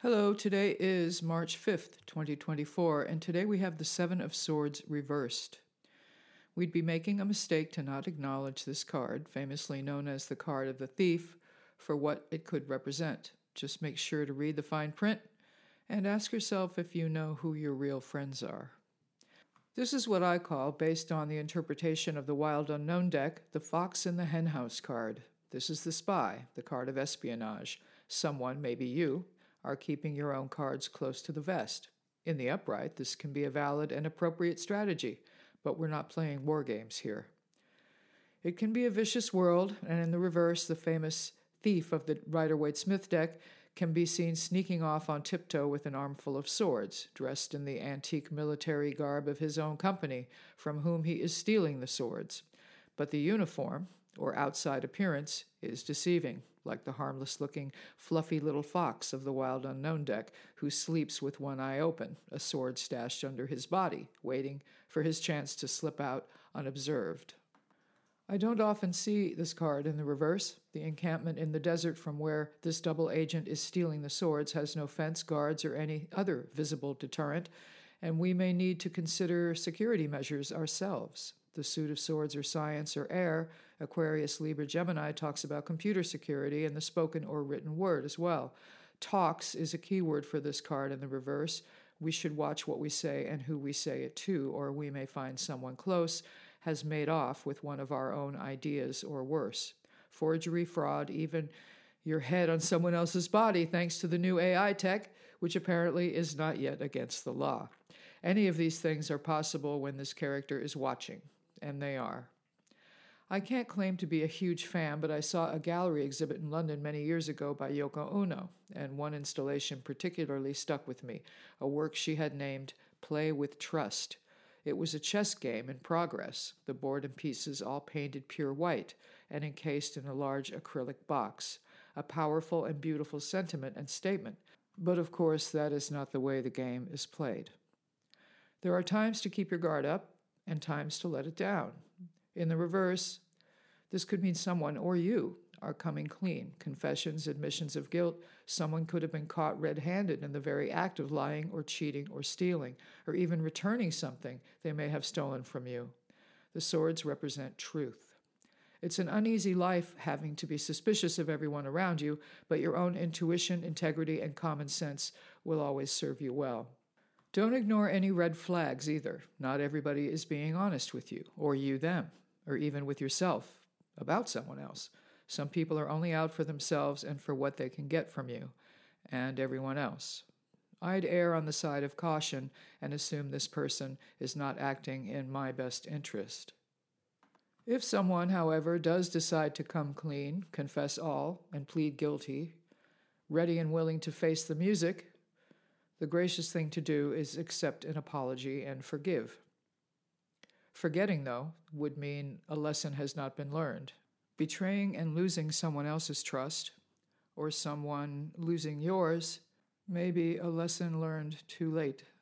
Hello, today is March 5th, 2024, and today we have the Seven of Swords reversed. We'd be making a mistake to not acknowledge this card, famously known as the card of the thief, for what it could represent. Just make sure to read the fine print and ask yourself if you know who your real friends are. This is what I call, based on the interpretation of the Wild Unknown deck, the Fox in the Henhouse card. This is the spy, the card of espionage. Someone, maybe you, are keeping your own cards close to the vest. In the upright, this can be a valid and appropriate strategy, but we're not playing war games here. It can be a vicious world, and in the reverse, the famous thief of the Rider-Waite-Smith deck can be seen sneaking off on tiptoe with an armful of swords, dressed in the antique military garb of his own company, from whom he is stealing the swords. But the uniform, or outside appearance, is deceiving, like the harmless-looking, fluffy little fox of the Wild Unknown deck, who sleeps with one eye open, a sword stashed under his body, waiting for his chance to slip out unobserved. I don't often see this card in the reverse. The encampment in the desert from where this double agent is stealing the swords has no fence, guards, or any other visible deterrent, and we may need to consider security measures ourselves. The suit of swords or science or air, Aquarius, Libra, Gemini talks about computer security and the spoken or written word as well. Talks is a key word for this card in the reverse. We should watch what we say and who we say it to, or we may find someone close has made off with one of our own ideas or worse. Forgery, fraud, even your head on someone else's body thanks to the new AI tech, which apparently is not yet against the law. Any of these things are possible when this character is watching. And they are. I can't claim to be a huge fan, but I saw a gallery exhibit in London many years ago by Yoko Ono, and one installation particularly stuck with me, a work she had named Play with Trust. It was a chess game in progress, the board and pieces all painted pure white and encased in a large acrylic box, a powerful and beautiful sentiment and statement, but of course that is not the way the game is played. There are times to keep your guard up, and times to let it down. In the reverse, this could mean someone, or you, are coming clean. Confessions, admissions of guilt. Someone could have been caught red-handed in the very act of lying or cheating or stealing, or even returning something they may have stolen from you. The swords represent truth. It's an uneasy life having to be suspicious of everyone around you, but your own intuition, integrity, and common sense will always serve you well. Don't ignore any red flags either. Not everybody is being honest with you, or you them, or even with yourself about someone else. Some people are only out for themselves and for what they can get from you, and everyone else. I'd err on the side of caution and assume this person is not acting in my best interest. If someone, however, does decide to come clean, confess all, and plead guilty, ready and willing to face the music, the gracious thing to do is accept an apology and forgive. Forgetting, though, would mean a lesson has not been learned. Betraying and losing someone else's trust, or someone losing yours, may be a lesson learned too late.